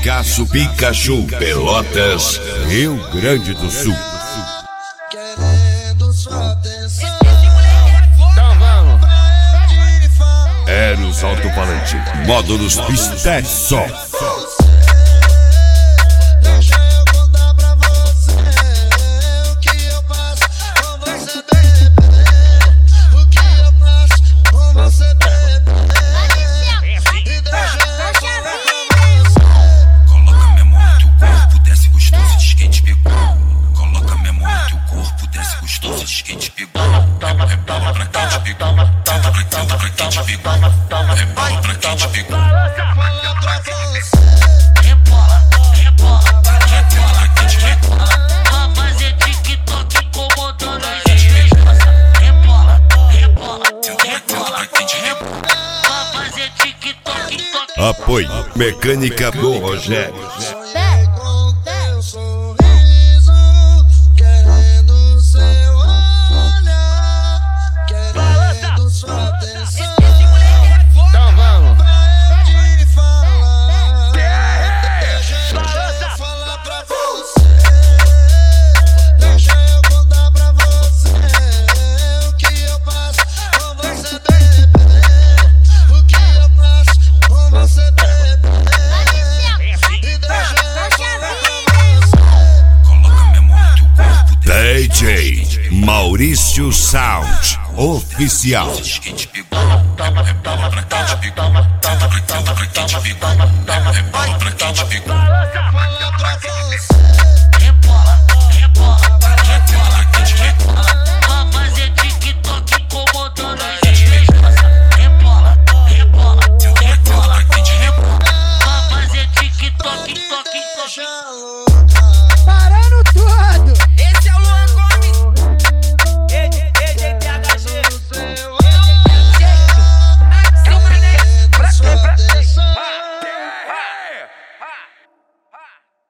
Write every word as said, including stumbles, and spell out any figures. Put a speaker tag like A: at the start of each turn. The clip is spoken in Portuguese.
A: Picasso Pikachu, Pelotas, Rio Grande do Sul.
B: Querendo sua atenção.
C: Então vamos.
A: Eros Alto-Falante, Módulos Pisté Só.
B: Deixa eu contar pra você o que eu passo com você, bebê. O que eu passo com você, bebê. E deixa eu contar pra você.
D: Coloca minha mão no teu corpo, desce gostoso, diz quem te pegou. Coloca minha mão no teu corpo, desce gostoso, diz quem te pegou. Rebola pra quem te pegou. Senta pra senta pra quem te pegou. Rebola pra quem te pegou.
B: Fala pra você.
D: Rebola, rebola, rebola pra quem te pegou.
E: Pra fazer TikTok incomodando a gente. Rebola, rebola,
D: Rebola pra quem te pegou.
E: pra fazer TikTok, toque.
A: Apoio Mecânica do Rogério.
B: Sonhei com teu sorriso, querendo seu olhar, querendo sua atenção.
C: Então vamos.
B: Pra eu te falar, deixa eu falar pra você. Deixa eu contar pra você o que eu passo com você, bebê. O que eu passo com você, bebê. E deixa eu falar pra você.
D: Coloca minha mão no teu corpo,
A: D J Maurício Sound Oficial.
D: diz quem te pegou. Rebola pra quem te pegou. Senta pra senta pra quem te pegou. Rebola pra quem te pegou.
B: Fala pra você.